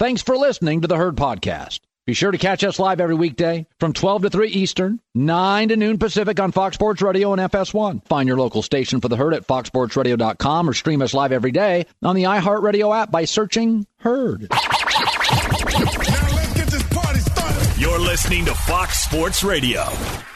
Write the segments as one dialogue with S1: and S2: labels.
S1: Thanks for listening to the Herd Podcast. Be sure to catch us live every weekday from 12 to 3 Eastern, 9 to noon Pacific on Fox Sports Radio and FS1. Find your local station for the Herd at foxsportsradio.com or stream us live every day on the iHeartRadio app by searching Herd.
S2: Now let's get this party started.
S3: You're listening to Fox Sports Radio.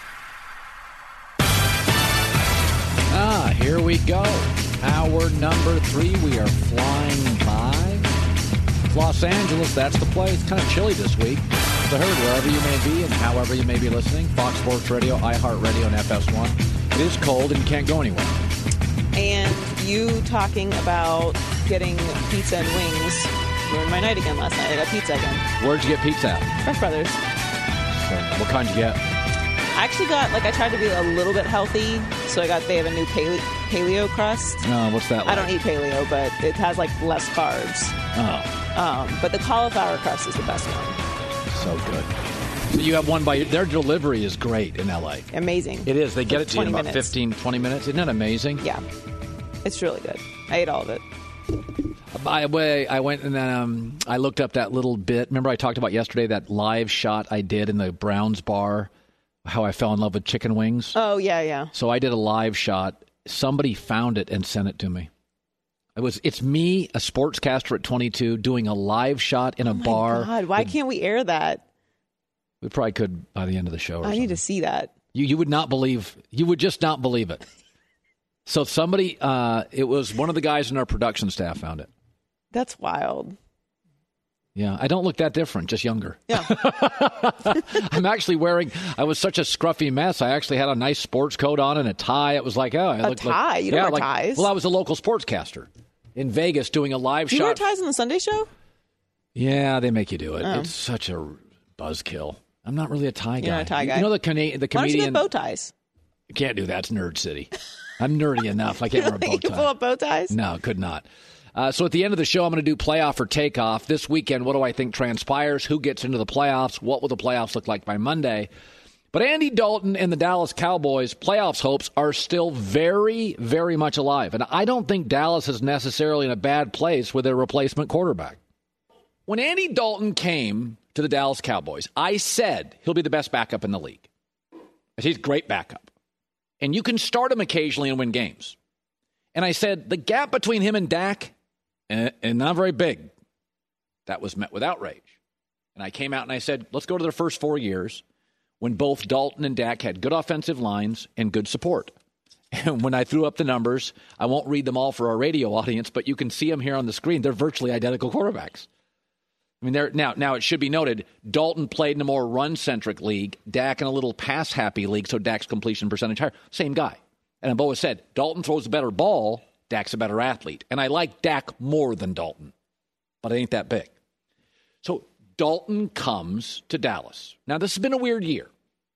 S1: Here we go. Hour number 3. We are flying by Los Angeles. That's the play. It's kind of chilly this week. The Herd, wherever you may be and however you may be listening. Fox Sports Radio, iHeartRadio, and FS1. It is cold and you can't go anywhere.
S4: And you talking about getting pizza and wings ruined my night again last night. I got pizza again.
S1: Where'd you get pizza at?
S4: Fresh Brothers.
S1: So, what kind you get?
S4: I actually got, I tried to be a little bit healthy, so they have a new paleo crust.
S1: What's that like?
S4: I don't eat paleo, but it has, less carbs.
S1: Oh.
S4: But the cauliflower crust is the best one.
S1: So good. So you have one their delivery is great in L.A.
S4: Amazing.
S1: It is. They get it to you in about
S4: minutes.
S1: 15, 20 minutes. Isn't that amazing?
S4: Yeah. It's really good. I ate all of it.
S1: By the way, I went and I looked up that little bit. Remember I talked about yesterday that live shot I did in the Browns bar, how I fell in love with chicken wings?
S4: Oh, yeah.
S1: So I did a live shot. Somebody found it and sent it to me. It's me, a sportscaster at 22, doing a live shot in a bar.
S4: God, why can't we air that?
S1: We probably could by the end of the show.
S4: I need to see that.
S1: You would not believe. You would just not believe it. So somebody, it was one of the guys in our production staff found it.
S4: That's wild.
S1: Yeah, I don't look that different, just younger.
S4: Yeah.
S1: I'm actually I was such a scruffy mess. I actually had a nice sports coat on and a tie. It was like,
S4: a tie? You don't wear ties?
S1: Well, I was a local sportscaster in Vegas doing a live shot.
S4: You wear ties on the Sunday show?
S1: Yeah, they make you do it.
S4: Oh.
S1: It's such a buzzkill. I'm not really a tie guy.
S4: You're not a tie guy.
S1: You know the comedian.
S4: Why don't you get bow ties?
S1: You can't do that. It's Nerd City. I'm nerdy enough. I can't wear a bow tie.
S4: You can pull up bow ties?
S1: No, could not. So at the end of the show, I'm going to do playoff or takeoff. This weekend, what do I think transpires? Who gets into the playoffs? What will the playoffs look like by Monday? But Andy Dalton and the Dallas Cowboys' playoffs hopes are still very, very much alive. And I don't think Dallas is necessarily in a bad place with their replacement quarterback. When Andy Dalton came to the Dallas Cowboys, I said he'll be the best backup in the league. He's a great backup. And you can start him occasionally and win games. And I said the gap between him and Dak, and not very big. That was met with outrage. And I came out and I said, let's go to their first 4 years when both Dalton and Dak had good offensive lines and good support. And when I threw up the numbers, I won't read them all for our radio audience, but you can see them here on the screen. They're virtually identical quarterbacks. I mean, now it should be noted, Dalton played in a more run-centric league, Dak in a little pass-happy league, so Dak's completion percentage higher. Same guy. And I've always said, Dalton throws a better ball, Dak's a better athlete. And I like Dak more than Dalton, but it ain't that big. So Dalton comes to Dallas. Now, this has been a weird year.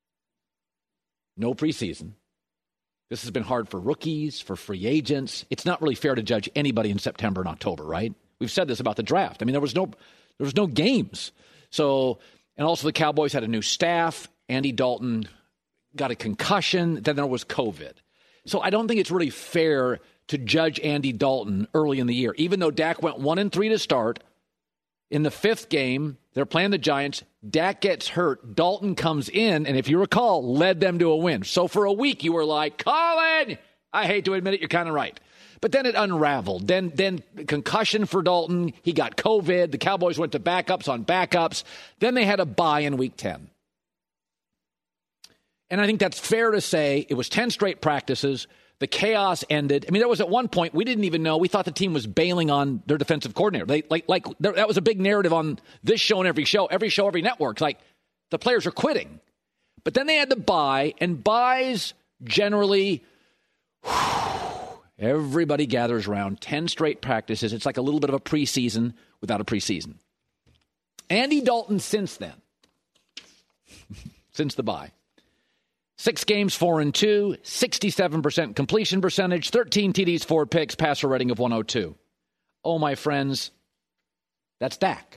S1: No preseason. This has been hard for rookies, for free agents. It's not really fair to judge anybody in September and October, right? We've said this about the draft. I mean, there was no games. So, and also the Cowboys had a new staff. Andy Dalton got a concussion. Then there was COVID. So I don't think it's really fair to judge Andy Dalton early in the year. Even though Dak went 1-3 to start, in the 5th game, they're playing the Giants. Dak gets hurt. Dalton comes in, and if you recall, led them to a win. So for a week, you were like, Colin, I hate to admit it, you're kind of right. But then it unraveled. Then concussion for Dalton. He got COVID. The Cowboys went to backups on backups. Then they had a bye in week 10. And I think that's fair to say. It was 10 straight practices. The chaos ended. I mean, there was at one point, we didn't even know. We thought the team was bailing on their defensive coordinator. That was a big narrative on this show and every show, every network. Like, the players are quitting. But then they had the bye, and byes generally, everybody gathers around. 10 straight practices. It's like a little bit of a preseason without a preseason. Andy Dalton since then, since the bye, 6 games, 4-2, 67% completion percentage, 13 TDs, 4 picks, passer rating of 102. Oh, my friends, that's Dak.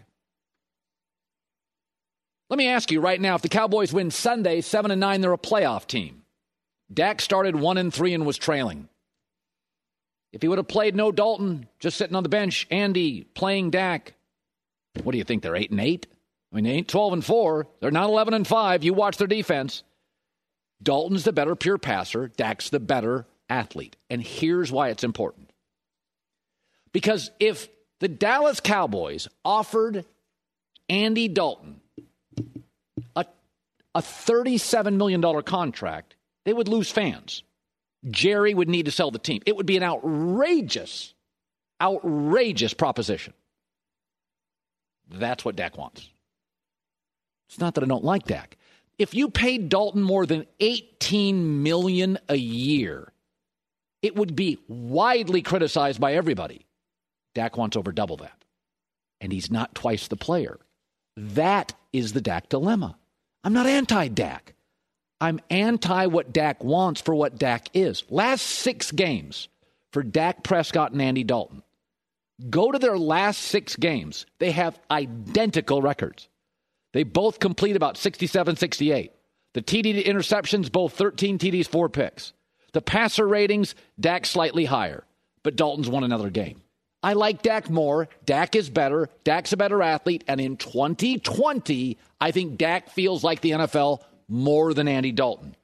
S1: Let me ask you right now, if the Cowboys win Sunday, 7-9, they're a playoff team. Dak started 1-3 and was trailing. If he would have played no Dalton, just sitting on the bench, Andy playing Dak, What do you think? They're 8-8? I mean, they ain't 12-4. They're not 11-5. You watch their defense. Dalton's the better pure passer. Dak's the better athlete. And here's why it's important. Because if the Dallas Cowboys offered Andy Dalton a $37 million contract, they would lose fans. Jerry would need to sell the team. It would be an outrageous proposition. That's what Dak wants. It's not that I don't like Dak. If you paid Dalton more than $18 million a year, it would be widely criticized by everybody. Dak wants over double that. And he's not twice the player. That is the Dak dilemma. I'm not anti-Dak. I'm anti what Dak wants for what Dak is. Last 6 games for Dak Prescott and Andy Dalton. Go to their last 6 games. They have identical records. They both complete about 67, 68. The TD to interceptions, both 13 TDs, 4 picks. The passer ratings, Dak slightly higher. But Dalton's won another game. I like Dak more. Dak is better. Dak's a better athlete. And in 2020, I think Dak feels like the NFL more than Andy Dalton.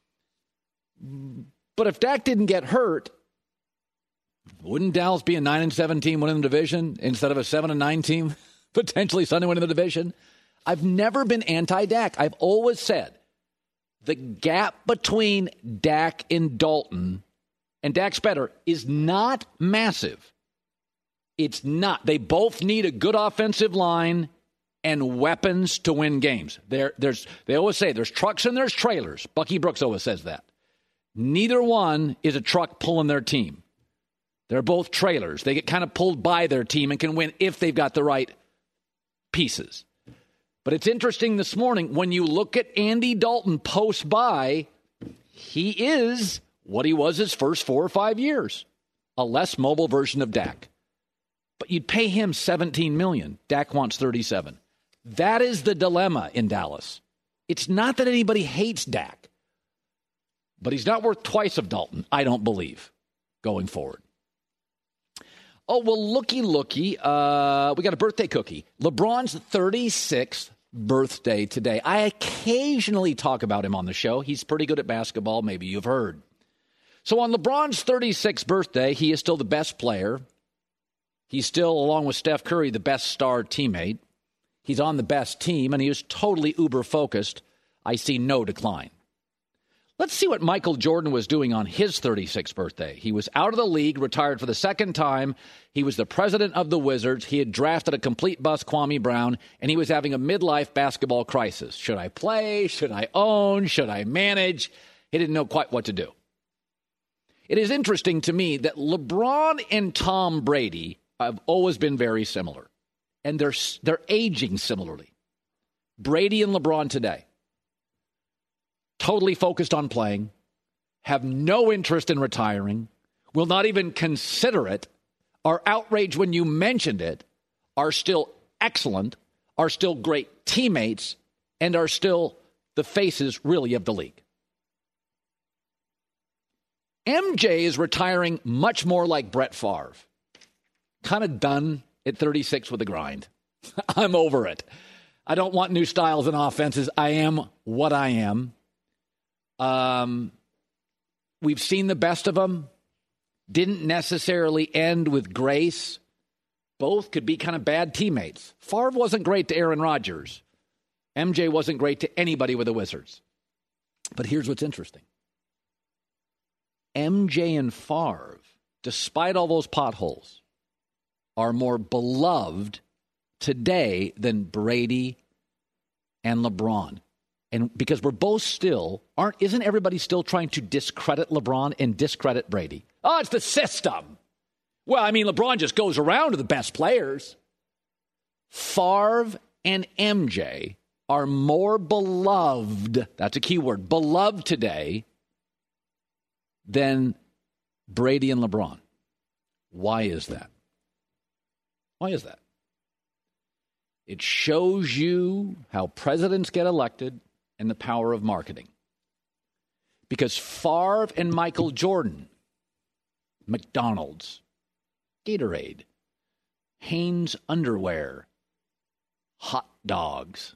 S1: But if Dak didn't get hurt, wouldn't Dallas be a 9-7 team winning the division instead of a 7-9 team potentially Sunday winning the division? I've never been anti-Dak. I've always said the gap between Dak and Dalton, and Dak's better, is not massive. It's not. They both need a good offensive line and weapons to win games. They always say there's trucks and there's trailers. Bucky Brooks always says that. Neither one is a truck pulling their team. They're both trailers. They get kind of pulled by their team and can win if they've got the right pieces. But it's interesting this morning, when you look at Andy Dalton post-bye, he is what he was his first 4 or 5 years, a less mobile version of Dak. But you'd pay him $17 million. Dak wants $37. That is the dilemma in Dallas. It's not that anybody hates Dak, but he's not worth twice of Dalton, I don't believe, going forward. Oh, well, looky. We got a birthday cookie. LeBron's 36th birthday today. I occasionally talk about him on the show. He's pretty good at basketball. Maybe you've heard. So on LeBron's 36th birthday, he is still the best player. He's still, along with Steph Curry, the best star teammate. He's on the best team, and he is totally uber-focused. I see no decline. Let's see what Michael Jordan was doing on his 36th birthday. He was out of the league, retired for the second time. He was the president of the Wizards. He had drafted a complete bust Kwame Brown, and he was having a midlife basketball crisis. Should I play? Should I own? Should I manage? He didn't know quite what to do. It is interesting to me that LeBron and Tom Brady have always been very similar, and they're aging similarly. Brady and LeBron today, totally focused on playing, have no interest in retiring, will not even consider it, are outraged when you mentioned it, are still excellent, are still great teammates, and are still the faces, really, of the league. MJ is retiring much more like Brett Favre. Kind of done at 36 with the grind. I'm over it. I don't want new styles and offenses. I am what I am. We've seen the best of them. Didn't necessarily end with grace. Both could be kind of bad teammates. Favre wasn't great to Aaron Rodgers. MJ wasn't great to anybody with the Wizards. But here's what's interesting. MJ and Favre, despite all those potholes, are more beloved today than Brady and LeBron. And because we're both still, isn't everybody still trying to discredit LeBron and discredit Brady? Oh, it's the system. Well, I mean, LeBron just goes around to the best players. Favre and MJ are more beloved, that's a key word, beloved today than Brady and LeBron. Why is that? Why is that? It shows you how presidents get elected and the power of marketing. Because Favre and Michael Jordan, McDonald's, Gatorade, Hanes underwear, hot dogs.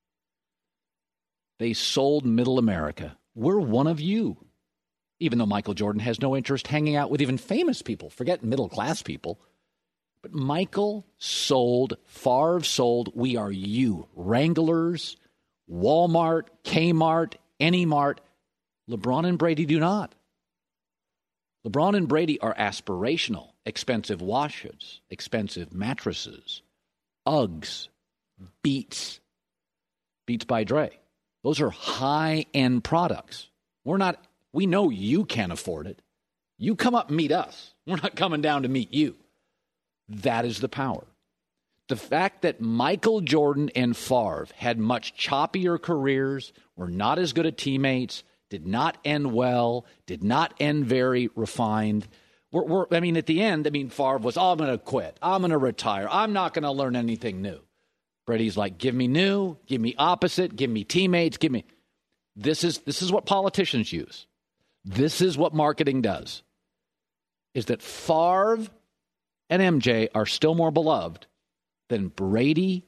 S1: They sold middle America. We're one of you. Even though Michael Jordan has no interest hanging out with even famous people. Forget middle-class people. But Michael sold, Favre sold, we are you. Wranglers, Walmart, Kmart, any mart. LeBron and Brady do not. LeBron and Brady are aspirational. Expensive watches, expensive mattresses, Uggs, Beats by Dre. Those are high-end products. We know you can't afford it. You come up and meet us. We're not coming down to meet you. That is the power. The fact that Michael Jordan and Favre had much choppier careers, were not as good at teammates, did not end well, did not end very refined. At the end, Favre was, I'm going to quit. I'm going to retire. I'm not going to learn anything new. Brady's like, give me new, give me opposite, give me teammates, give me. This is what politicians use. This is what marketing does. Is that Favre and MJ are still more beloved than Brady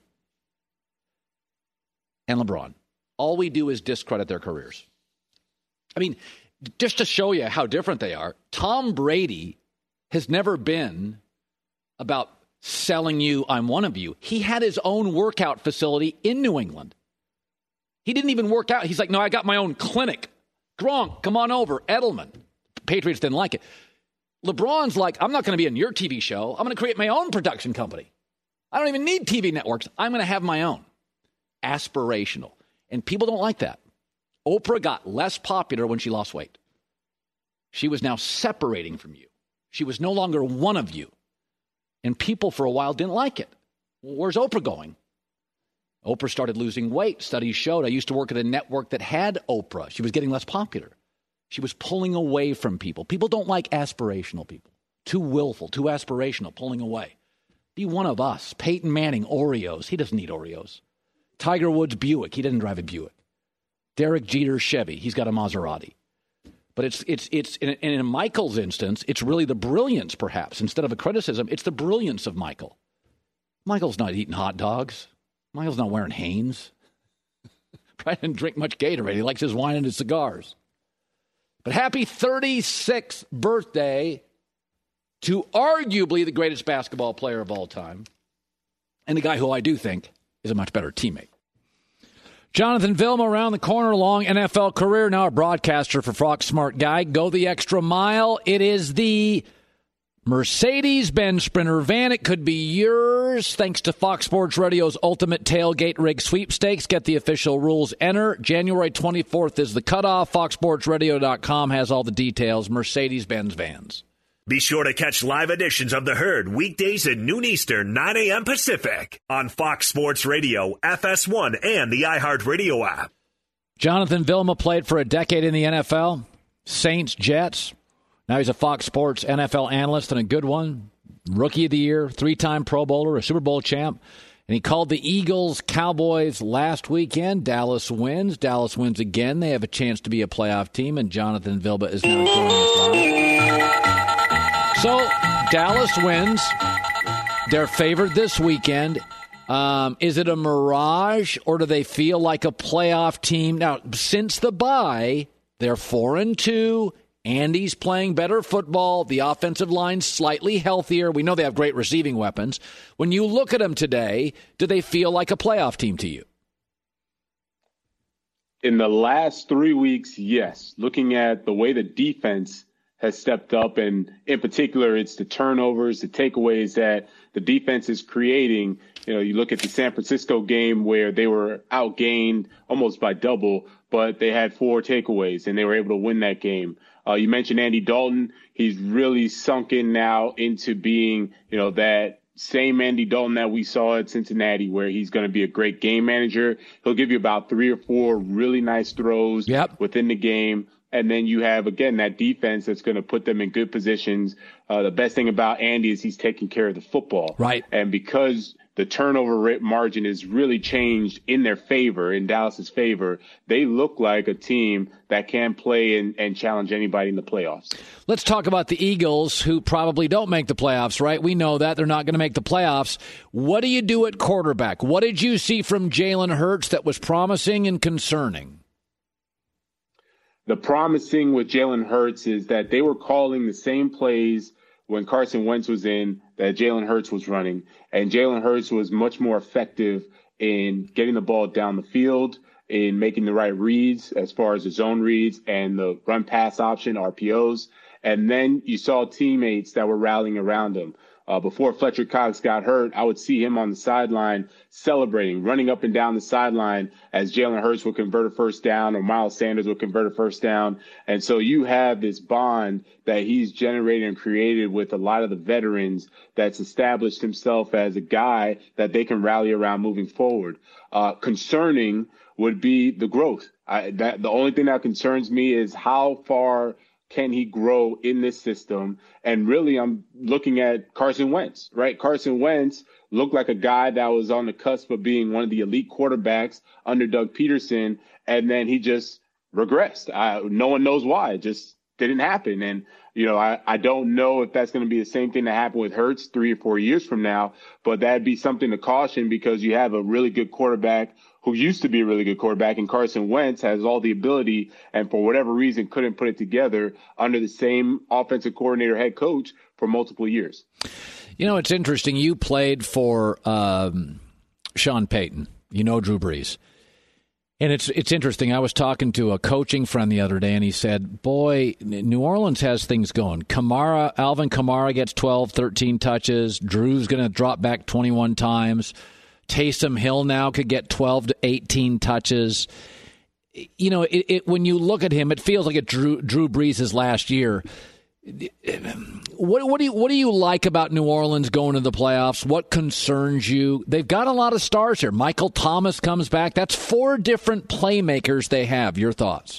S1: and LeBron. All we do is discredit their careers. Just to show you how different they are, Tom Brady has never been about selling you, I'm one of you. He had his own workout facility in New England. He didn't even work out. He's like, no, I got my own clinic. Gronk, come on over. Edelman. Patriots didn't like it. LeBron's like, I'm not going to be on your TV show. I'm going to create my own production company. I don't even need TV networks. I'm going to have my own. Aspirational. And people don't like that. Oprah got less popular when she lost weight. She was now separating from you. She was no longer one of you. And people for a while didn't like it. Well, where's Oprah going? Oprah started losing weight. Studies showed. I used to work at a network that had Oprah. She was getting less popular. She was pulling away from people. People don't like aspirational people. Too willful, too aspirational, pulling away. Be one of us. Peyton Manning, Oreos. He doesn't need Oreos. Tiger Woods, Buick. He didn't drive a Buick. Derek Jeter, Chevy. He's got a Maserati. But it's in Michael's instance, it's really the brilliance, perhaps. Instead of a criticism, it's the brilliance of Michael. Michael's not eating hot dogs. Michael's not wearing Hanes. Probably didn't drink much Gatorade. He likes his wine and his cigars. But happy 36th birthday to arguably the greatest basketball player of all time, and the guy who I do think is a much better teammate. Jonathan Vilma around the corner, long NFL career, now a broadcaster for Fox Smart Guy. Go the extra mile. It is the Mercedes-Benz Sprinter van. It could be yours thanks to Fox Sports Radio's Ultimate Tailgate Rig Sweepstakes. Get the official rules. Enter. January 24th is the cutoff. FoxSportsRadio.com has all the details. Mercedes-Benz vans.
S3: Be sure to catch live editions of The Herd weekdays at noon Eastern, 9 a.m. Pacific on Fox Sports Radio, FS1, and the iHeartRadio app.
S1: Jonathan Vilma played for a decade in the NFL. Saints, Jets. Now he's a Fox Sports NFL analyst and a good one. Rookie of the Year, 3-time Pro Bowler, a Super Bowl champ. And he called the Eagles Cowboys last weekend. Dallas wins. Dallas wins again. They have a chance to be a playoff team, and Jonathan Vilma is now joining us live. So Dallas wins. They're favored this weekend. Is it a mirage, or do they feel like a playoff team? Now, since the bye, they're 4-2. Andy's playing better football. The offensive line's slightly healthier. We know they have great receiving weapons. When you look at them today, do they feel like a playoff team to you?
S5: In the last 3 weeks, yes. Looking at the way the defense has stepped up, and in particular, it's the turnovers, the takeaways that the defense is creating. You know, you look at the San Francisco game where they were outgained almost by double, but they had 4 takeaways, and they were able to win that game. You mentioned Andy Dalton. He's really sunk in now into being, that same Andy Dalton that we saw at Cincinnati, where he's going to be a great game manager. He'll give you about 3 or 4 really nice throws within the game. And then you have, again, that defense that's going to put them in good positions. The best thing about Andy is he's taking care of the football.
S1: Right.
S5: And because the turnover rate margin is really changed in their favor, in Dallas's favor. They look like a team that can play and challenge anybody in the playoffs.
S1: Let's talk about the Eagles, who probably don't make the playoffs, right? We know that they're not going to make the playoffs. What do you do at quarterback? What did you see from Jalen Hurts that was promising and concerning?
S5: The promising with Jalen Hurts is that they were calling the same plays when Carson Wentz was in that Jalen Hurts was running. And Jalen Hurts was much more effective in getting the ball down the field, in making the right reads as far as the zone reads and the run pass option, RPOs. And then you saw teammates that were rallying around him. Before Fletcher Cox got hurt, I would see him on the sideline celebrating, running up and down the sideline as Jalen Hurts would convert a first down or Miles Sanders would convert a first down. And so you have this bond that he's generated and created with a lot of the veterans that's established himself as a guy that they can rally around moving forward. Concerning would be the growth. The only thing that concerns me is how far can he grow in this system? And really, I'm looking at Carson Wentz, right? Carson Wentz looked like a guy that was on the cusp of being one of the elite quarterbacks under Doug Peterson, and then he just regressed. No one knows why. It just didn't happen. And, I don't know if that's going to be the same thing that happened with Hurts 3 or 4 years from now, but that'd be something to caution because you have a really good quarterback who used to be a really good quarterback, and Carson Wentz has all the ability and for whatever reason couldn't put it together under the same offensive coordinator head coach for multiple years.
S1: It's interesting. You played for Sean Payton. Drew Brees. And it's interesting. I was talking to a coaching friend the other day, and he said, boy, New Orleans has things going. Alvin Kamara gets 12, 13 touches. Drew's going to drop back 21 times. Taysom Hill now could get 12 to 18 touches. When you look at him, it feels like Drew Brees' last year. What do you like about New Orleans going to the playoffs? What concerns you? They've got a lot of stars here. Michael Thomas comes back. That's 4 different playmakers they have. Your thoughts?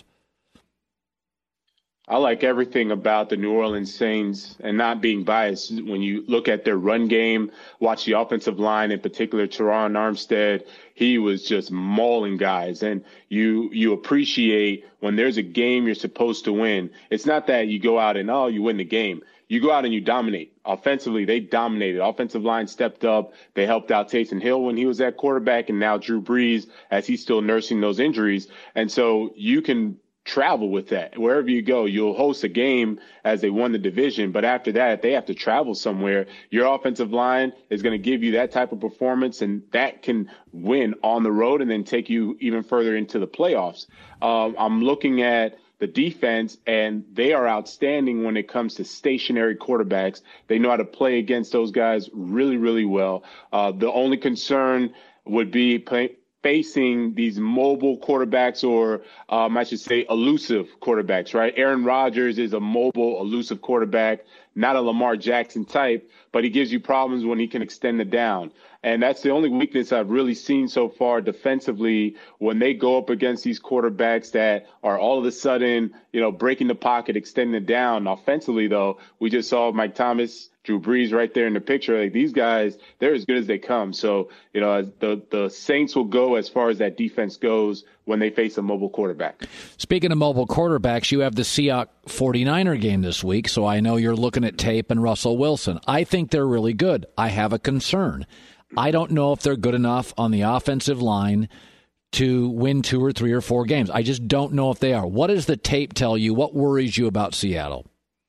S5: I like everything about the New Orleans Saints, and not being biased. When you look at their run game, watch the offensive line, in particular, Teron Armstead, he was just mauling guys. And you appreciate when there's a game you're supposed to win. It's not that you go out and, you win the game. You go out and you dominate. Offensively, they dominated. Offensive line stepped up. They helped out Taysom Hill when he was at quarterback, and now Drew Brees as he's still nursing those injuries. And so you can travel with that. Wherever you go, you'll host a game as they won the division, but after that, they have to travel somewhere. Your offensive line is going to give you that type of performance, and that can win on the road and then take you even further into the playoffs. I'm looking at the defense, and they are outstanding when it comes to stationary quarterbacks. They know how to play against those guys really, really well. The only concern would be facing these mobile quarterbacks, or I should say elusive quarterbacks, right? Aaron Rodgers is a mobile, elusive quarterback, not a Lamar Jackson type, but he gives you problems when he can extend the down. And that's the only weakness I've really seen so far defensively when they go up against these quarterbacks that are all of a sudden, breaking the pocket, extending it down. Offensively, though, we just saw Mike Thomas, Drew Brees right there in the picture. Like, these guys, they're as good as they come. So, the Saints will go as far as that defense goes when they face a mobile quarterback.
S1: Speaking of mobile quarterbacks, you have the Seahawks 49er game this week, so I know you're looking at tape and Russell Wilson. I think they're really good. I have a concern. I don't know if they're good enough on the offensive line to win 2 or 3 or 4 games. I just don't know if they are. What does the tape tell you? What worries you about Seattle?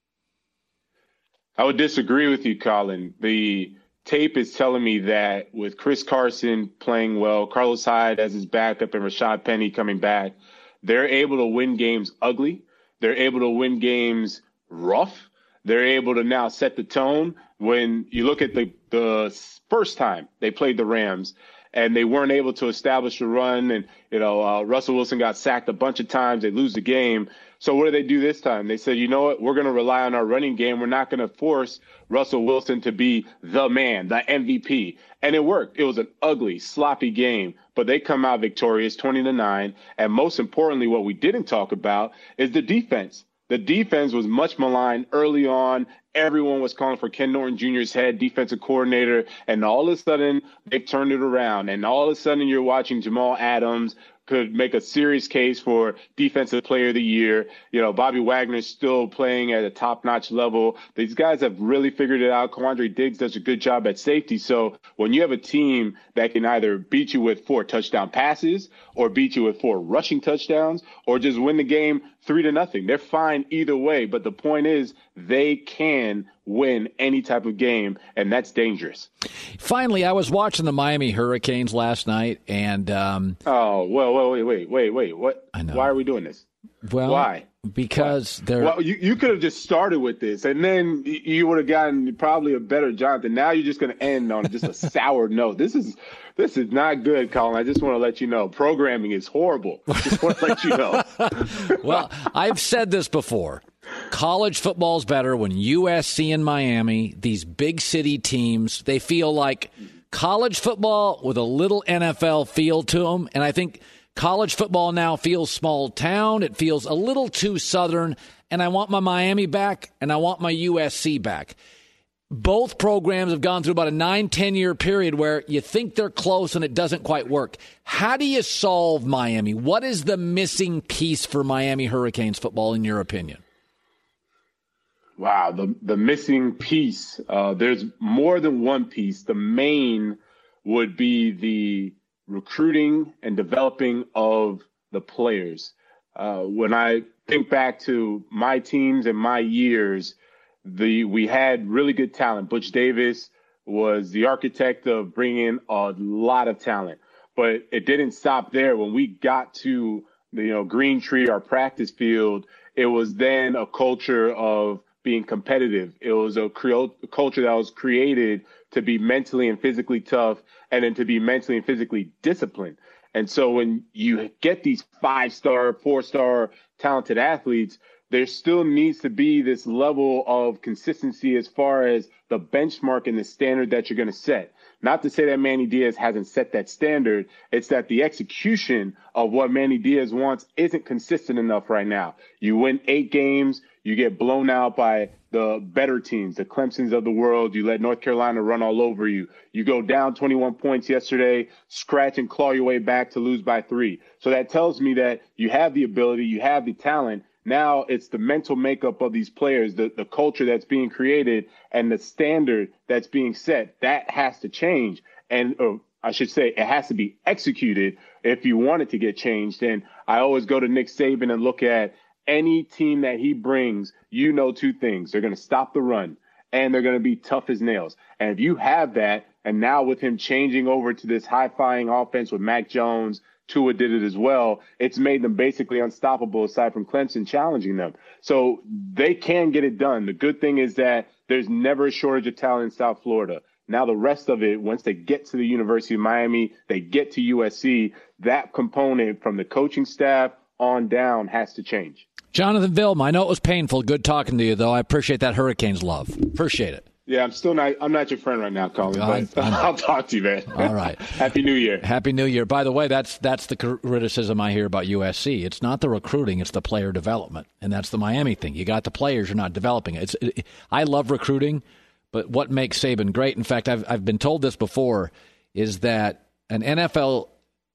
S5: I would disagree with you, Colin. The tape is telling me that with Chris Carson playing well, Carlos Hyde as his backup, and Rashad Penny coming back, they're able to win games ugly. They're able to win games rough. They're able to now set the tone. When you look at the first time they played the Rams and they weren't able to establish a run, and Russell Wilson got sacked a bunch of times, they lose the game. So what do they do this time? They said, you know what, we're going to rely on our running game. We're not going to force Russell Wilson to be the man, the MVP. And it worked. It was an ugly, sloppy game, but they come out victorious 20-9. And most importantly, what we didn't talk about is the defense. The defense was much maligned early on everyone was calling for Ken Norton Jr.'s head, defensive coordinator, and all of a sudden they've turned it around. And all of a sudden you're watching Jamal Adams could make a serious case for defensive player of the year. You know, Bobby Wagner's still playing at a top-notch level. These guys have really figured it out. Quandre Diggs does a good job at safety. So when you have a team that can either beat you with 4 touchdown passes or beat you with 4 rushing touchdowns or just win the game 3-0, they're fine either way. But the point is they can win any type of game, and that's dangerous.
S1: Finally, I was watching the Miami Hurricanes last night, and
S5: wait. What?
S1: I know.
S5: Why are we doing this?
S1: Well,
S5: why?
S1: Because they're.
S5: Well, you could have just started with this, and then you would have gotten probably a better Jonathan. Now you're just going to end on just a sour note. This is not good, Colin. I just want to let you know. Programming is horrible. Just want to let you know.
S1: Well, I've said this before. College football is better when USC and Miami, these big city teams, they feel like college football with a little NFL feel to them. And I think college football now feels small town. It feels a little too Southern. And I want my Miami back, and I want my USC back. Both programs have gone through about a 9-10 year period where you think they're close and it doesn't quite work. How do you solve Miami? What is the missing piece for Miami Hurricanes football, in your opinion?
S5: Wow, the missing piece. There's more than one piece. The main would be the recruiting and developing of the players. When I think back to my teams and my years, we had really good talent. Butch Davis was the architect of bringing in a lot of talent, but it didn't stop there. When we got to Green Tree, our practice field, it was then a culture of being competitive. It was a culture that was created to be mentally and physically tough, and then to be mentally and physically disciplined. And so when you get these 5-star, 4-star talented athletes, there still needs to be this level of consistency as far as the benchmark and the standard that you're going to set. Not to say that Manny Diaz hasn't set that standard. It's that the execution of what Manny Diaz wants isn't consistent enough right now. You win 8 games, you get blown out by the better teams, the Clemsons of the world. You let North Carolina run all over you. You go down 21 points yesterday, scratch and claw your way back to lose by 3. So that tells me that you have the ability, you have the talent. Now it's the mental makeup of these players, the culture that's being created, and the standard that's being set. That has to change. And I should say it has to be executed if you want it to get changed. And I always go to Nick Saban and look at any team that he brings, 2 things. They're going to stop the run, and they're going to be tough as nails. And if you have that, and now with him changing over to this high-flying offense with Mac Jones, Tua did it as well, it's made them basically unstoppable aside from Clemson challenging them. So they can get it done. The good thing is that there's never a shortage of talent in South Florida. Now the rest of it, once they get to the University of Miami, they get to USC, that component from the coaching staff on down has to change.
S1: Jonathan Vilma, I know it was painful. Good talking to you, though. I appreciate that Hurricanes love. Appreciate it.
S5: Yeah, I'm not your friend right now, Colin, but I'll talk to you, man.
S1: All right.
S5: Happy New Year.
S1: Happy New Year. By the way, that's the criticism I hear about USC. It's not the recruiting, it's the player development. And that's the Miami thing. You got the players, you're not developing it. I love recruiting, but what makes Saban great, in fact, I've been told this before, is that an NFL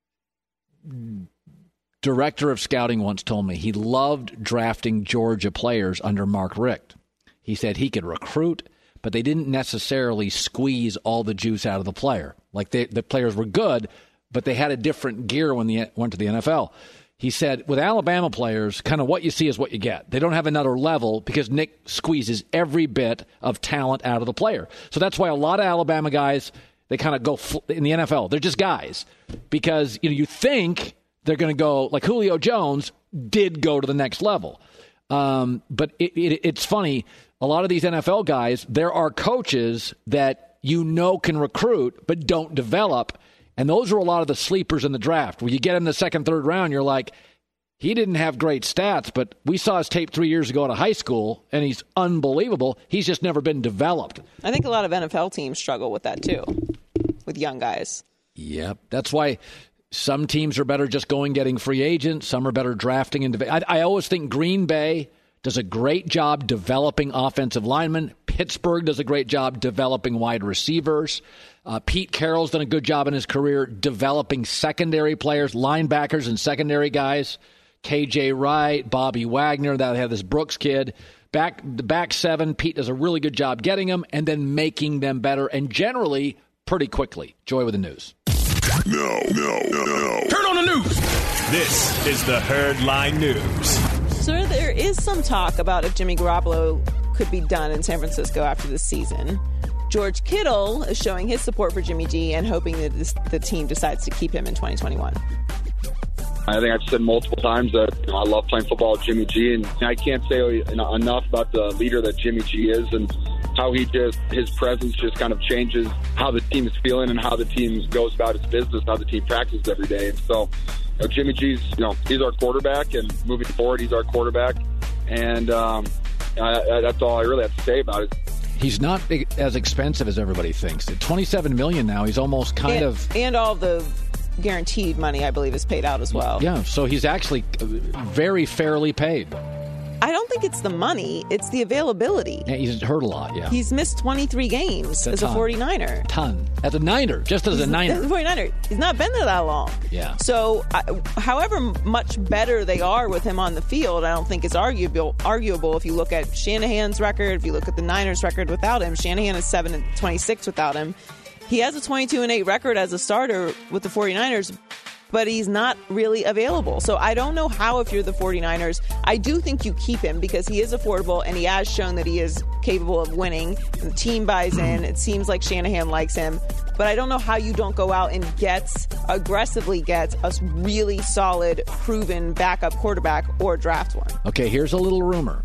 S1: director of scouting once told me he loved drafting Georgia players under Mark Richt. He said he could recruit, but they didn't necessarily squeeze all the juice out of the player. Like the players were good, but they had a different gear when they went to the NFL. He said with Alabama players, kind of what you see is what you get. They don't have another level because Nick squeezes every bit of talent out of the player. So that's why a lot of Alabama guys, they kind of go in the NFL. They're just guys because you think they're going to go, like Julio Jones did go to the next level. But it's funny. A lot of these NFL guys, there are coaches that can recruit but don't develop. And those are a lot of the sleepers in the draft. When you get in the second, third round, you're like, he didn't have great stats, but we saw his tape 3 years ago out of high school, and he's unbelievable. He's just never been developed.
S4: I think a lot of NFL teams struggle with that, too, with young guys.
S1: Yep. That's why some teams are better just getting free agents. Some are better drafting. I always think Green Bay does a great job developing offensive linemen. Pittsburgh does a great job developing wide receivers. Pete Carroll's done a good job in his career developing secondary players, linebackers and secondary guys. KJ Wright, Bobby Wagner, they have this Brooks kid. The back seven, Pete does a really good job getting them and then making them better, and generally pretty quickly. Joy with the news.
S2: No.
S3: Turn on the news. This is the Herd Line News.
S4: So there is some talk about if Jimmy Garoppolo could be done in San Francisco after this season. George Kittle is showing his support for Jimmy G and hoping that the team decides to keep him in 2021.
S6: I think I've said multiple times that I love playing football with Jimmy G, and I can't say enough about the leader that Jimmy G is and how his presence just kind of changes how the team is feeling and how the team goes about its business, how the team practices every day. And so, Jimmy G's, he's our quarterback, and moving forward, he's our quarterback, and that's all I really have to say about it.
S1: He's not as expensive as everybody thinks. At $27 million now, he's almost
S4: and all the guaranteed money, I believe, is paid out as well.
S1: Yeah, so he's actually very fairly paid.
S4: I don't think it's the money, it's the availability.
S1: Yeah, he's hurt a lot, yeah.
S4: He's missed 23 games as a 49er.
S1: As a Niner, just as a Niner.
S4: As a 49er. He's not been there that long.
S1: Yeah.
S4: So, however much better they are with him on the field, I don't think it's arguable if you look at Shanahan's record, if you look at the Niners' record without him. Shanahan is 7-26 without him. He has a 22-8 record as a starter with the 49ers, but he's not really available. So I don't know how, if you're the 49ers, I do think you keep him because he is affordable and he has shown that he is capable of winning. The team buys in. It seems like Shanahan likes him. But I don't know how you don't go out and aggressively get a really solid, proven backup quarterback or draft one.
S1: Okay, here's a little rumor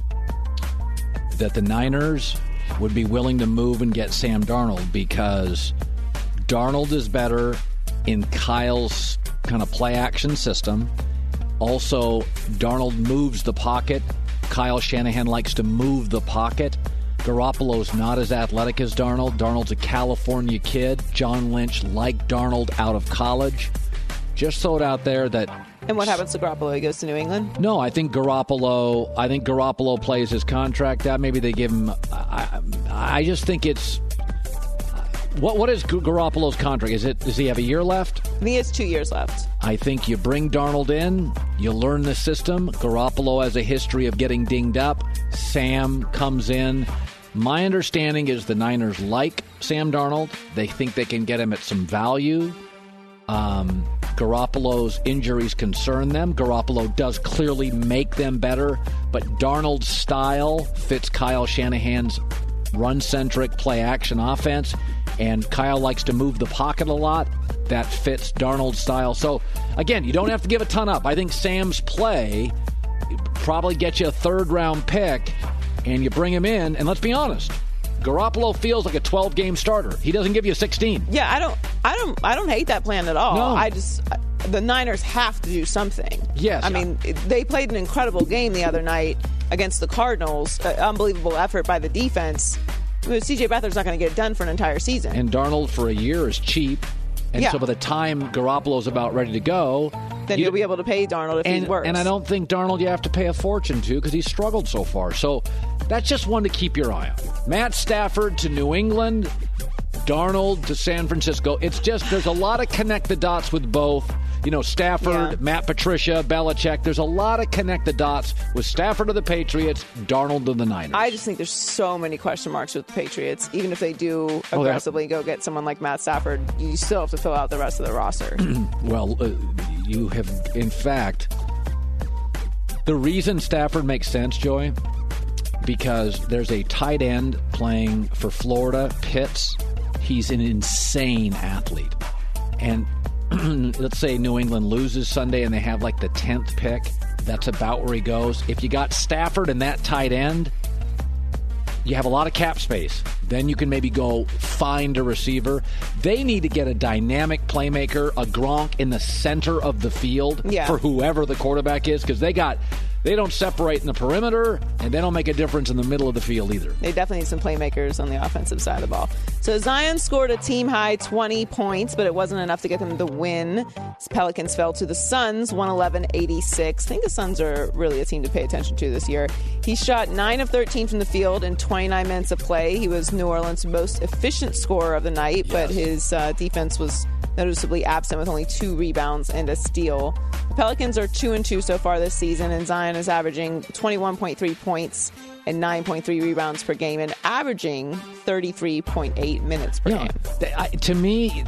S1: that the Niners would be willing to move and get Sam Darnold because Darnold is better in Kyle's kind of play-action system. Also, Darnold moves the pocket. Kyle Shanahan likes to move the pocket. Garoppolo's not as athletic as Darnold. Darnold's a California kid. John Lynch liked Darnold out of college. Just throw it out there that...
S4: And what happens to Garoppolo? He goes to New England?
S1: No, I think Garoppolo plays his contract out. Maybe they give him... I just think it's... What is Garoppolo's contract? Does he have a year left?
S4: I think he has 2 years left.
S1: I think you bring Darnold in, you learn the system. Garoppolo has a history of getting dinged up. Sam comes in. My understanding is the Niners like Sam Darnold. They think they can get him at some value. Garoppolo's injuries concern them. Garoppolo does clearly make them better, but Darnold's style fits Kyle Shanahan's run-centric play-action offense, and Kyle likes to move the pocket a lot. That fits Darnold's style. So, again, you don't have to give a ton up. I think Sam's play probably gets you a third-round pick, and you bring him in, and let's be honest, Garoppolo feels like a 12-game starter. He doesn't give you 16.
S4: Yeah, I don't hate that plan at all.
S1: No.
S4: The Niners have to do something.
S1: Yes.
S4: I mean, they played an incredible game the other night against the Cardinals. Unbelievable effort by the defense. C.J. Beathard's not going to get it done for an entire season.
S1: And Darnold for a year is cheap. And so by the time Garoppolo's about ready to go...
S4: Then you'll be able to pay Darnold if he works.
S1: And I don't think Darnold you have to pay a fortune to because he's struggled so far. So that's just one to keep your eye on. Matt Stafford to New England, Darnold to San Francisco. It's just there's a lot of connect the dots with both. Stafford, Matt Patricia, Belichick. There's a lot of connect the dots with Stafford to the Patriots, Darnold to the Niners.
S4: I just think there's so many question marks with the Patriots. Even if they do aggressively go get someone like Matt Stafford, you still have to fill out the rest of the roster.
S1: Well, you have, in fact, the reason Stafford makes sense, Joy, because there's a tight end playing for Florida, Pitts. He's an insane athlete. And let's say New England loses Sunday and they have like the 10th pick. That's about where he goes. If you got Stafford and that tight end, you have a lot of cap space. Then you can maybe go find a receiver. They need to get a dynamic playmaker, a Gronk in the center of the field for whoever the quarterback is, because they got They don't separate in the perimeter, and they don't make a difference in the middle of the field either.
S4: They definitely need some playmakers on the offensive side of the ball. So Zion scored a team-high 20 points, but it wasn't enough to get them the win. Pelicans fell to the Suns, 111-86. I think the Suns are really a team to pay attention to this year. He shot 9 of 13 from the field in 29 minutes of play. He was New Orleans' most efficient scorer of the night, but his defense was noticeably absent with only 2 rebounds and a steal. The Pelicans are 2-2 so far this season, and Zion is averaging 21.3 points and 9.3 rebounds per game and averaging 33.8 minutes per game.
S1: To me,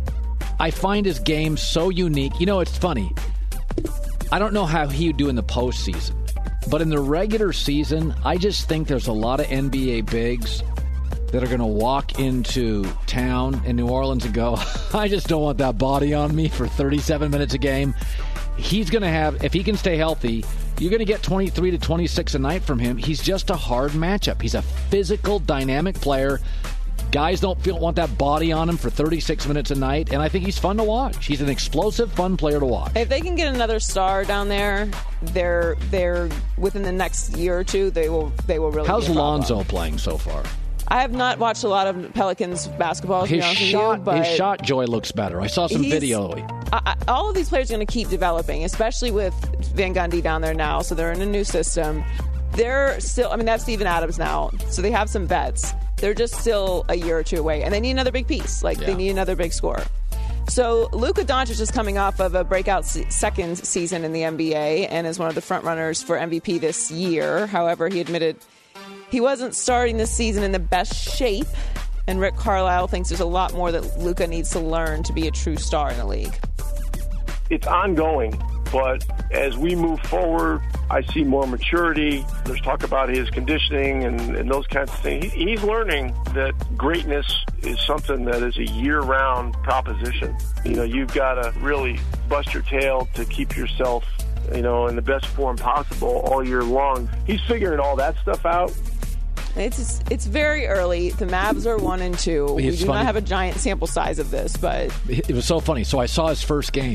S1: I find his game so unique. You know, it's funny. I don't know how he would do in the postseason, but in the regular season, I just think there's a lot of NBA bigs that are going to walk into town in New Orleans and go, I just don't want that body on me for 37 minutes a game. He's going to have, if he can stay healthy, you're going to get 23 to 26 a night from him. He's just a hard matchup. He's a physical, dynamic player. Guys don't want that body on him for 36 minutes a night, and I think he's fun to watch. He's an explosive, fun player to watch.
S4: If they can get another star down there, they're within the next year or two, they will really.
S1: How's Lonzo playing so far?
S4: I have not watched a lot of Pelicans basketball.
S1: His shot joy looks better. I saw some video.
S4: All of these players are going to keep developing, especially with Van Gundy down there now. So they're in a new system. They're still, they have Steven Adams now, so they have some vets. They're just still a year or two away, and they need another big piece. They need another big scorer. So Luka Doncic is coming off of a breakout second season in the NBA and is one of the front runners for MVP this year. However, he admitted he wasn't starting this season in the best shape, and Rick Carlisle thinks there's a lot more that Luka needs to learn to be a true star in the league.
S7: It's ongoing, but as we move forward, I see more maturity. There's talk about his conditioning and those kinds of things. He's learning that greatness is something that is a year-round proposition. You've got to really bust your tail to keep yourself, in the best form possible all year long. He's figuring all that stuff out.
S4: It's very early. The Mavs are 1-2. We do not have a giant sample size of this, but
S1: it was so funny. So I saw his first game.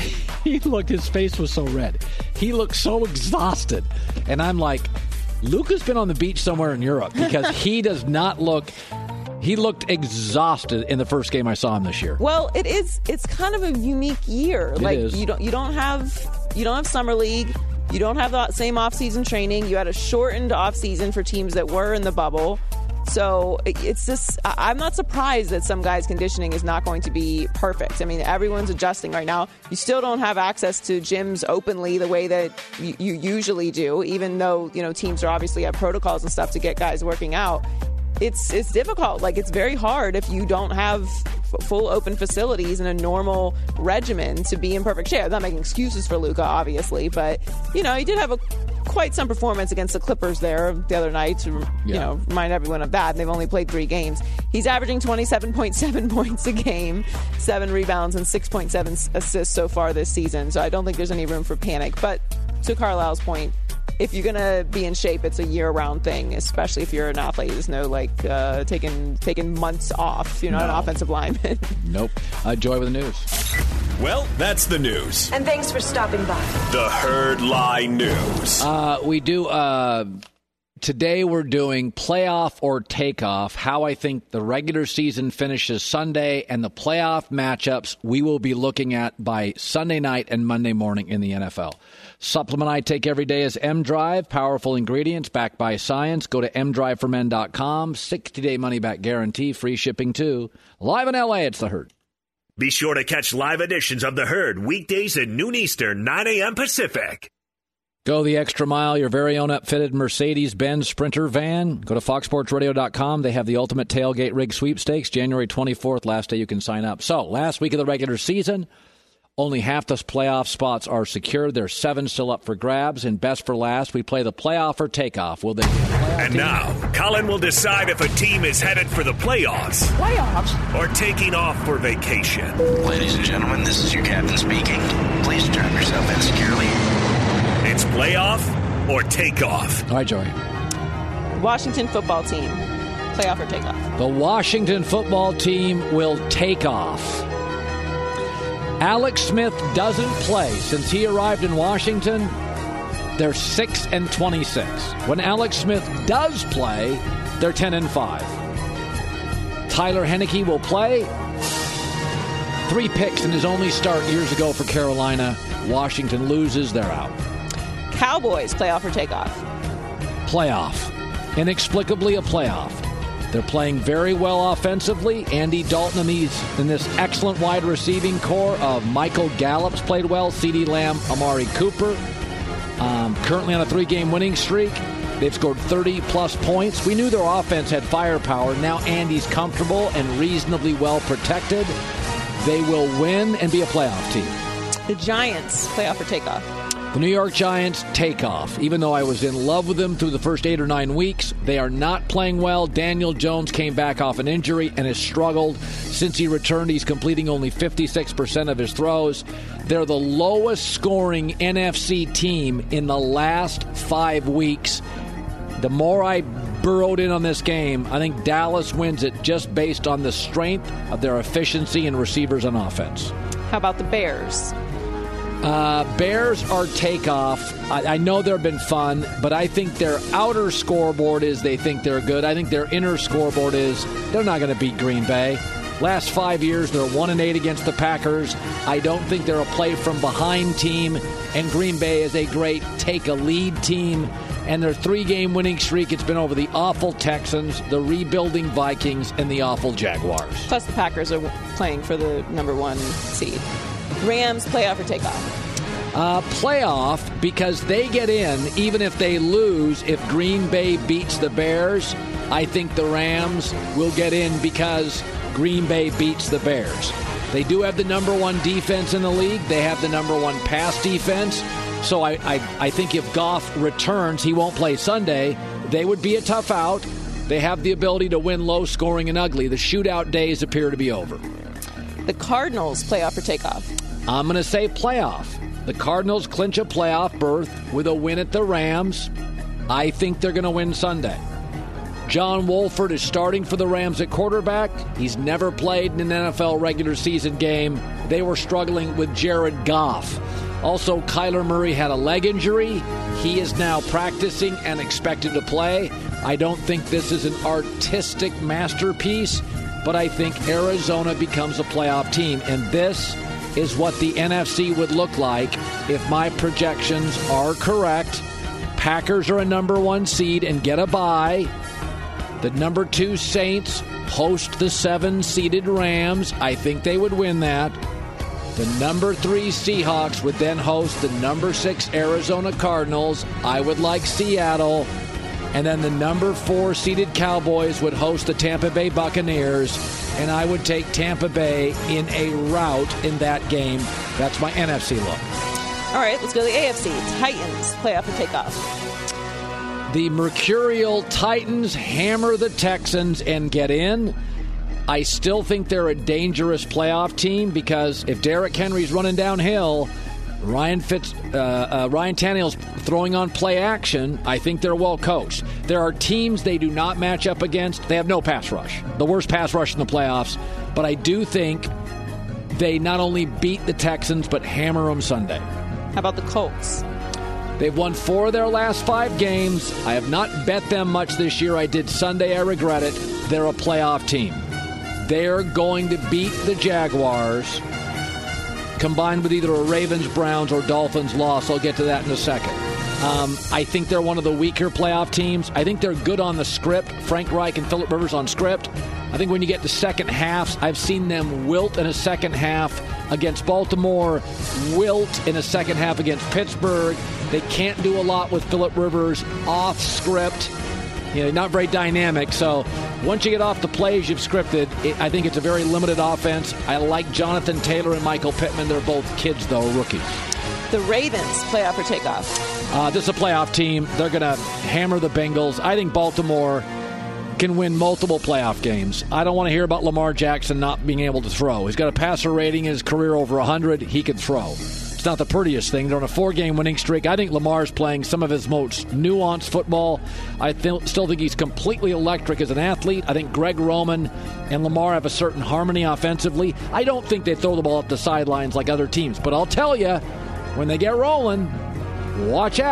S1: His face was so red. He looked so exhausted. And I'm like, Luka's been on the beach somewhere in Europe because he does not look. He looked exhausted in the first game I saw him this year.
S4: Well, it's kind of a unique year.
S1: It is.
S4: You don't have summer league. You don't have the same off-season training. You had a shortened off-season for teams that were in the bubble. So it's just, I'm not surprised that some guys' conditioning is not going to be perfect. Everyone's adjusting right now. You still don't have access to gyms openly the way that you usually do, even though, teams are obviously have protocols and stuff to get guys working out. It's difficult. It's very hard if you don't have full open facilities and a normal regimen to be in perfect shape. I'm not making excuses for Luka, obviously, but he did have quite some performance against the Clippers there the other night to remind everyone of that. And they've only played 3 games. He's averaging 27.7 points a game, 7 rebounds, and 6.7 assists so far this season. So I don't think there's any room for panic. But to Carlisle's point, if you're going to be in shape, it's a year-round thing, especially if you're an athlete. There's no, taking months off. You're not an offensive lineman.
S1: Nope. Joy with the news.
S3: Well, that's the news.
S8: And thanks for stopping by.
S3: The Herd Lie News.
S1: We do... Today we're doing playoff or takeoff, how I think the regular season finishes Sunday, and the playoff matchups we will be looking at by Sunday night and Monday morning in the NFL. Supplement I take every day is M-Drive, powerful ingredients backed by science. Go to mdriveformen.com, 60-day money-back guarantee, free shipping too. Live in L.A., it's The Herd.
S3: Be sure to catch live editions of The Herd weekdays at noon Eastern, 9 a.m. Pacific.
S1: Go the extra mile, your very own upfitted Mercedes-Benz Sprinter van. Go to foxsportsradio.com. They have the ultimate tailgate rig sweepstakes, January 24th, last day you can sign up. So, last week of the regular season, only half the playoff spots are secured. There's 7 still up for grabs. And best for last, we play the playoff or takeoff. Will they be a playoff
S3: And
S1: team?
S3: now, Colin will decide if a team is headed for the playoffs. Or taking off for vacation.
S9: Ladies and gentlemen, this is your captain speaking. Please strap yourself in securely.
S3: It's playoff or takeoff.
S1: All right, Joey.
S4: Washington football team, playoff or takeoff?
S1: The Washington football team will take off. Alex Smith doesn't play. Since he arrived in Washington, they're 6-26. When Alex Smith does play, they're 10-5. Tyler Heineke will play. 3 picks in his only start years ago for Carolina. Washington loses, they're out.
S4: Cowboys, playoff or takeoff?
S1: Playoff. Inexplicably a playoff. They're playing very well offensively. Andy Dalton in this excellent wide receiving core of Michael Gallup's played well. CeeDee Lamb, Amari Cooper. Currently on a 3-game winning streak. They've scored 30-plus points. We knew their offense had firepower. Now Andy's comfortable and reasonably well protected. They will win and be a playoff team.
S4: The Giants, playoff or takeoff?
S1: The New York Giants take off. Even though I was in love with them through the first 8 or 9 weeks, they are not playing well. Daniel Jones came back off an injury and has struggled. Since he returned, he's completing only 56% of his throws. They're the lowest scoring NFC team in the last 5 weeks. The more I burrowed in on this game, I think Dallas wins it just based on the strength of their efficiency and receivers on offense.
S4: How about the Bears?
S1: Bears are takeoff. I know they've been fun, but I think their outer scoreboard is they think they're good. I think their inner scoreboard is they're not going to beat Green Bay. Last 5 years, they're 1-8 against the Packers. I don't think they're a play-from-behind team, and Green Bay is a great take-a-lead team. And their 3-game winning streak, it's been over the awful Texans, the rebuilding Vikings, and the awful Jaguars.
S4: Plus the Packers are playing for the number 1 seed. Rams, playoff or takeoff?
S1: Playoff, because they get in even if they lose. If Green Bay beats the Bears, I think the Rams will get in because Green Bay beats the Bears. They do have the number 1 defense in the league. They have the number 1 pass defense. So I think if Goff returns, he won't play Sunday. They would be a tough out. They have the ability to win low scoring and ugly. The shootout days appear to be over.
S4: The Cardinals, playoff or takeoff?
S1: I'm going to say playoff. The Cardinals clinch a playoff berth with a win at the Rams. I think they're going to win Sunday. John Wolford is starting for the Rams at quarterback. He's never played in an NFL regular season game. They were struggling with Jared Goff. Also, Kyler Murray had a leg injury. He is now practicing and expected to play. I don't think this is an artistic masterpiece, but I think Arizona becomes a playoff team. And this is what the NFC would look like if my projections are correct. Packers are a number 1 seed and get a bye. The number 2 Saints host the 7-seeded Rams. I think they would win that. The number 3 Seahawks would then host the number 6 Arizona Cardinals. I would like Seattle. And then the number 4 seeded Cowboys would host the Tampa Bay Buccaneers. And I would take Tampa Bay in a rout in that game. That's my NFC look.
S4: All right, let's go to the AFC. Titans, playoff or takeoff?
S1: The Mercurial Titans hammer the Texans and get in. I still think they're a dangerous playoff team because if Derrick Henry's running downhill, Ryan Tannehill's throwing on play action. I think they're well coached. There are teams they do not match up against. They have no pass rush. The worst pass rush in the playoffs. But I do think they not only beat the Texans, but hammer them Sunday.
S4: How about the Colts?
S1: They've won 4 of their last 5 games. I have not bet them much this year. I did Sunday. I regret it. They're a playoff team. They're going to beat the Jaguars, combined with either a Ravens, Browns, or Dolphins loss. I'll get to that in a second. I think they're one of the weaker playoff teams. I think they're good on the script. Frank Reich and Phillip Rivers on script. I think when you get to second halves, I've seen them wilt in a second half against Baltimore, wilt in a second half against Pittsburgh. They can't do a lot with Phillip Rivers off script. Not very dynamic. So once you get off the plays you've scripted, I think it's a very limited offense. I like Jonathan Taylor and Michael Pittman. They're both kids, though, rookies.
S4: The Ravens, playoff or takeoff?
S1: This is a playoff team. They're going to hammer the Bengals. I think Baltimore can win multiple playoff games. I don't want to hear about Lamar Jackson not being able to throw. He's got a passer rating in his career over 100. He can throw. It's not the prettiest thing. They're on a 4-game winning streak. I think Lamar's playing some of his most nuanced football. I still think he's completely electric as an athlete. I think Greg Roman and Lamar have a certain harmony offensively. I don't think they throw the ball up the sidelines like other teams. But I'll tell you, when they get rolling, watch out.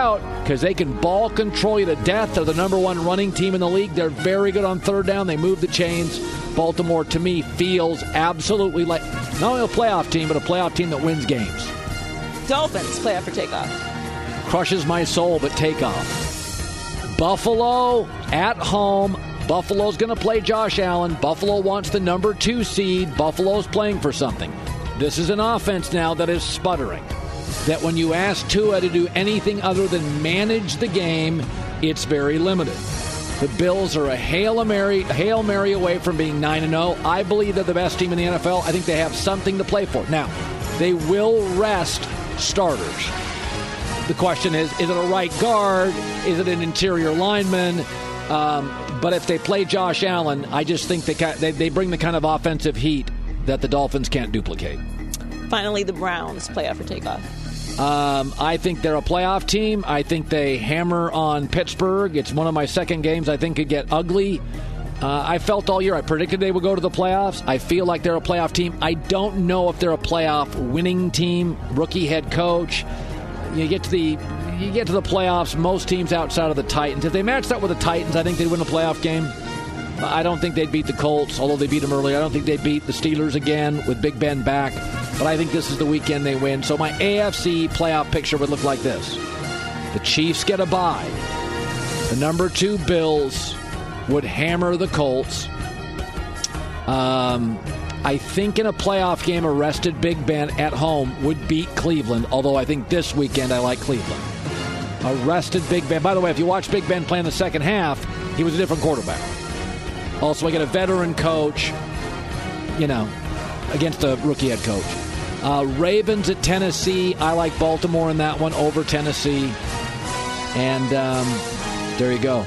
S1: because they can ball control you to death. They're the number one running team in the league. They're very good on third down. They move the chains. Baltimore, to me, feels absolutely like not only a playoff team, but a playoff team that wins games.
S4: Dolphins, playoff for takeoff.
S1: Crushes my soul, but takeoff. Buffalo at home. Buffalo's going to play Josh Allen. Buffalo wants the number 2 seed. Buffalo's playing for something. This is an offense now that is sputtering. That when you ask Tua to do anything other than manage the game, it's very limited. The Bills are a Hail Mary away from being 9-0. I believe they're the best team in the NFL. I think they have something to play for. Now, they will rest starters. The question is it a right guard? Is it an interior lineman? But if they play Josh Allen, I just think they bring the kind of offensive heat that the Dolphins can't duplicate.
S4: Finally, the Browns, playoff for takeoff.
S1: I think they're a playoff team. I think they hammer on Pittsburgh. It's one of my second games I think could get ugly. I felt all year, I predicted they would go to the playoffs. I feel like they're a playoff team. I don't know if they're a playoff winning team. Rookie head coach. You get to the playoffs, most teams outside of the Titans. If they matched up with the Titans, I think they'd win a playoff game. I don't think they'd beat the Colts, although they beat them earlier. I don't think they'd beat the Steelers again with Big Ben back. But I think this is the weekend they win. So my AFC playoff picture would look like this. The Chiefs get a bye. The number 2 Bills would hammer the Colts. I think in a playoff game, a rested Big Ben at home would beat Cleveland, although I think this weekend I like Cleveland. A rested Big Ben. By the way, if you watch Big Ben play in the second half, he was a different quarterback. Also, I get a veteran coach, against a rookie head coach. Ravens at Tennessee. I like Baltimore in that one over Tennessee. And there you go.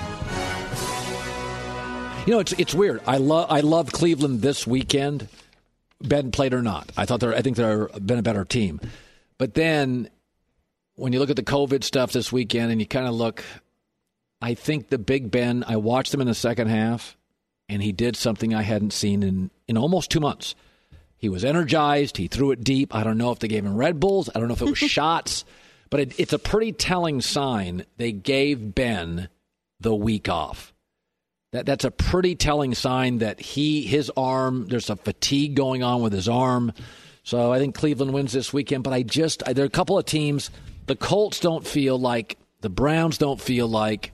S1: It's weird. I love Cleveland this weekend. Ben played or not. I think they're been a better team. But then when you look at the COVID stuff this weekend and you kind of look, I think the Big Ben, I watched him in the second half, and he did something I hadn't seen in almost 2 months. He was energized. He threw it deep. I don't know if they gave him Red Bulls. I don't know if it was shots. But it's a pretty telling sign they gave Ben the week off. That's a pretty telling sign that his arm, there's a fatigue going on with his arm. So I think Cleveland wins this weekend. But there are a couple of teams. The Colts don't feel like, the Browns don't feel like,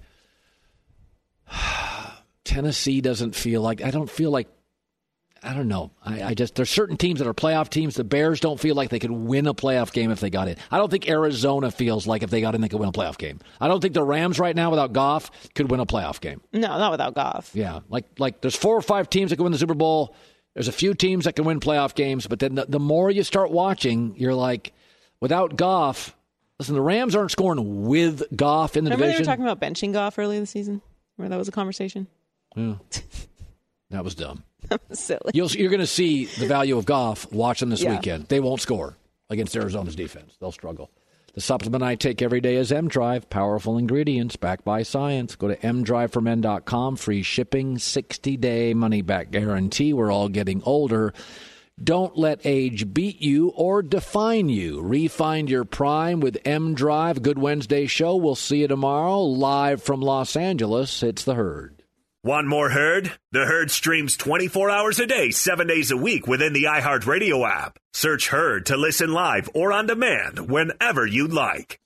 S1: Tennessee doesn't feel like, I don't know. There's certain teams that are playoff teams. The Bears don't feel like they could win a playoff game if they got in. I don't think Arizona feels like if they got in, they could win a playoff game. I don't think the Rams right now without Goff could win a playoff game.
S4: No, not without Goff.
S1: Yeah. Like there's 4 or 5 teams that can win the Super Bowl. There's a few teams that can win playoff games. But then the more you start watching, you're like, without Goff, listen, the Rams aren't scoring with Goff in the division.
S4: Remember they were talking about benching Goff earlier this season? Remember that was a conversation?
S1: Yeah. That was dumb.
S4: That was silly.
S1: You're going to see the value of Goff. Watch them this weekend. They won't score against Arizona's defense. They'll struggle. The supplement I take every day is M-Drive. Powerful ingredients backed by science. Go to mdriveformen.com. Free shipping, 60-day money-back guarantee. We're all getting older. Don't let age beat you or define you. Refind your prime with M-Drive. Good Wednesday show. We'll see you tomorrow. Live from Los Angeles, it's The Herd.
S3: Want more Herd? The Herd streams 24 hours a day, 7 days a week within the iHeartRadio app. Search Herd to listen live or on demand whenever you like.